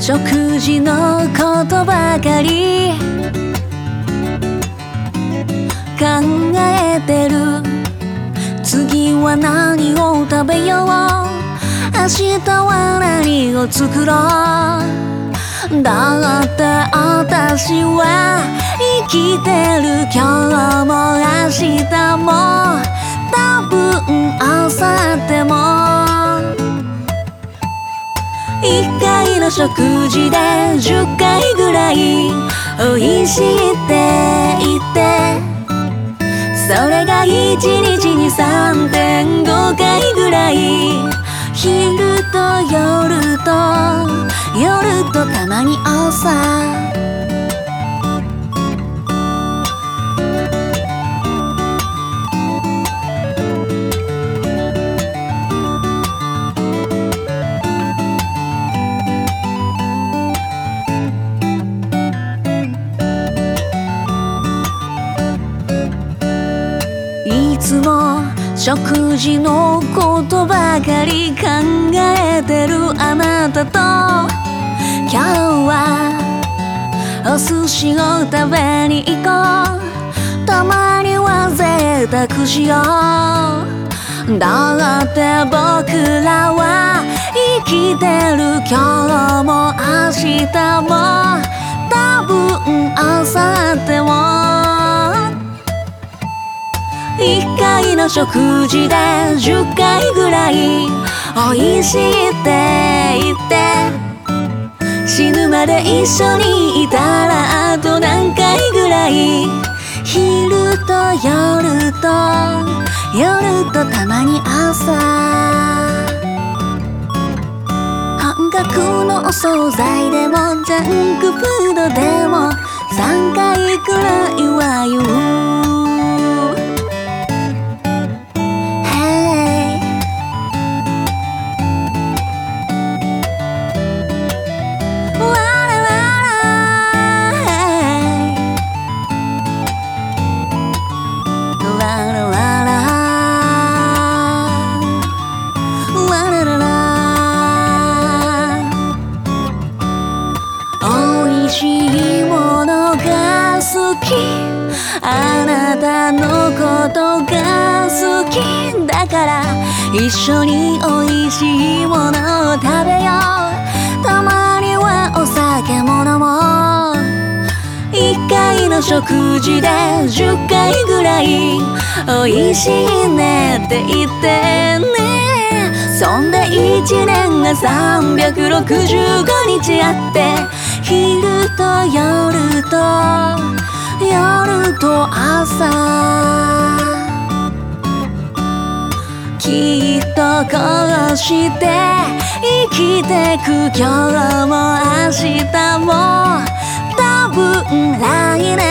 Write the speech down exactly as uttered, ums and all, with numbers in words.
食事のことばかり考えてる。次は何を食べよう、明日は何を作ろう。だって私は生きてる、今日も明日も多分明後日も。一回の食事で十回ぐらい美味しいって言って、それが一日に さんてんご 回ぐらい。昼と夜と夜とたまに朝。いつも食事のことばかり考えてるあなたと、今日はお寿司を食べに行こう。たまには贅沢しよう。だって僕らは生きてる、今日も明日も多分明後日も。一回の食事で十回ぐらい美味しいって言って、死ぬまで一緒にいたらあと何回ぐらい。昼と夜と夜とたまに朝。半額のお惣菜でもジャンクフードでもさんかいくらいは言う。美味しいものが好き、あなたのことが好きだから、一緒に美味しいものを食べよう。たまにはお酒も飲もう。一回の食事で十回ぐらい美味しいねって言ってね。そんで一年がさんびゃくろくじゅうごにちあって、昼と夜と夜と朝。きっとこうして生きてく、今日も明日も多分来年